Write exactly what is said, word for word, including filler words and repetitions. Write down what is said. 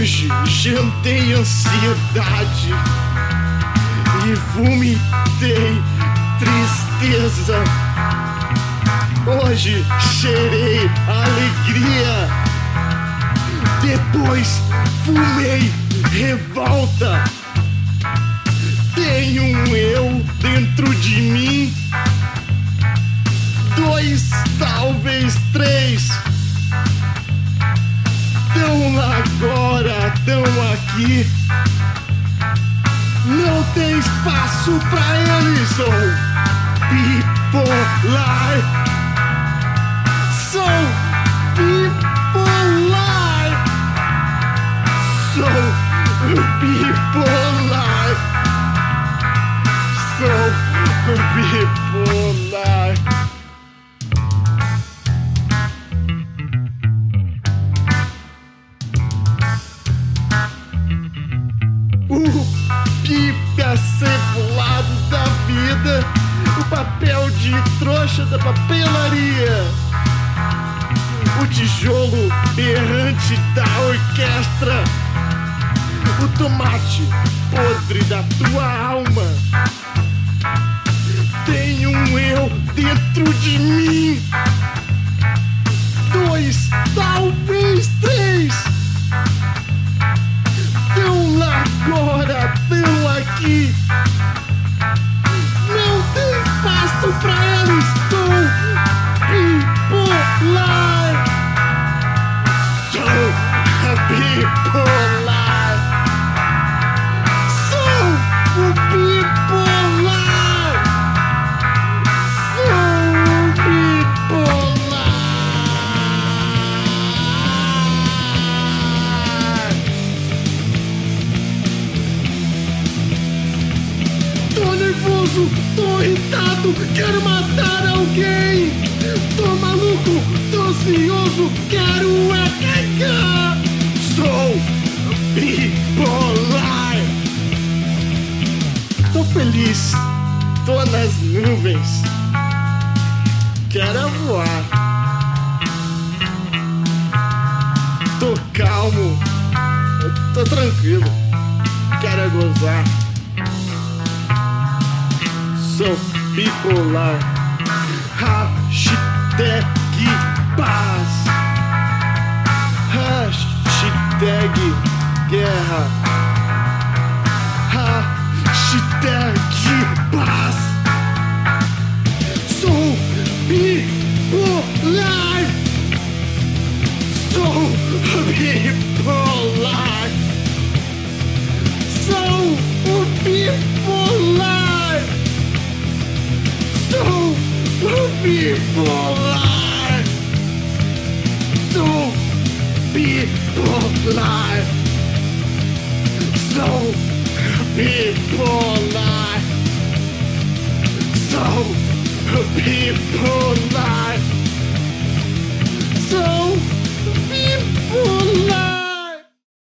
Hoje jantei ansiedade e vomitei tristeza. Hoje cheirei alegria, depois fumei revolta. Tem um eu dentro de mim, dois, talvez três. Tão lá agora, tão aqui. Não tem espaço pra eles. Sou bipolar. Sou bipolar. Sou bipolar. Sou bipolar. O bife acebolado da vida, o papel de trouxa da papelaria, o tijolo errante da orquestra, o tomate podre da tua alma. Tem um eu dentro de mim, dois, talvez três. Tão lá agora, tão aqui. Não tem espaço pra eles. Sou bipolar. Sou bipolar. Sou o bipolar. Sou o bipolar. Tô nervoso, tô irritado, quero matar alguém. Tô maluco, tô ansioso, quero é cagar. Sou bipolar. Tô feliz, tô nas nuvens, quero voar. Tô calmo, tô tranquilo, quero gozar. Sou bipolar. Hashtag paz. Hashtag guerra. Hashtag paz. Sou bipolar. Sou bipolar. Sou o bipolar. Sou o bipolar. Sou bipolar. Sou bipolar. Sou bipolar.